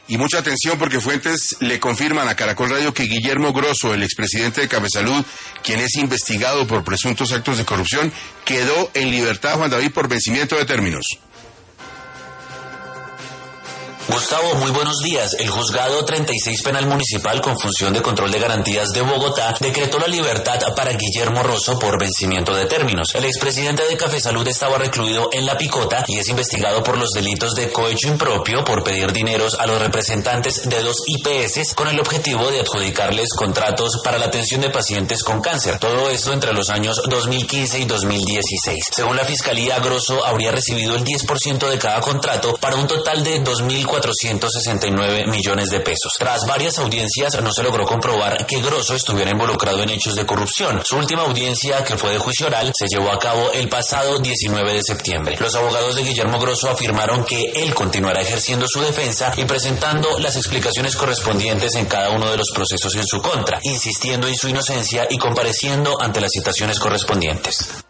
Y mucha atención porque fuentes le confirman a Caracol Radio que Guillermo Grosso, el expresidente de Cafesalud, quien es investigado por presuntos actos de corrupción, quedó en libertad, Juan David, por vencimiento de términos. Gustavo, muy buenos días. El Juzgado 36 Penal Municipal con función de control de garantías de Bogotá decretó la libertad para Guillermo Grosso por vencimiento de términos. El expresidente de Cafesalud estaba recluido en La Picota y es investigado por los delitos de cohecho impropio por pedir dineros a los representantes de 2 IPS con el objetivo de adjudicarles contratos para la atención de pacientes con cáncer. Todo esto entre los años 2015 y 2016. Según la Fiscalía, Grosso habría recibido el 10% de cada contrato para un total de 2.469 millones de pesos. Tras varias audiencias no se logró comprobar que Grosso estuviera involucrado en hechos de corrupción. Su última audiencia, que fue de juicio oral, se llevó a cabo el pasado 19 de septiembre. Los abogados de Guillermo Grosso afirmaron que él continuará ejerciendo su defensa y presentando las explicaciones correspondientes en cada uno de los procesos en su contra, insistiendo en su inocencia y compareciendo ante las citaciones correspondientes.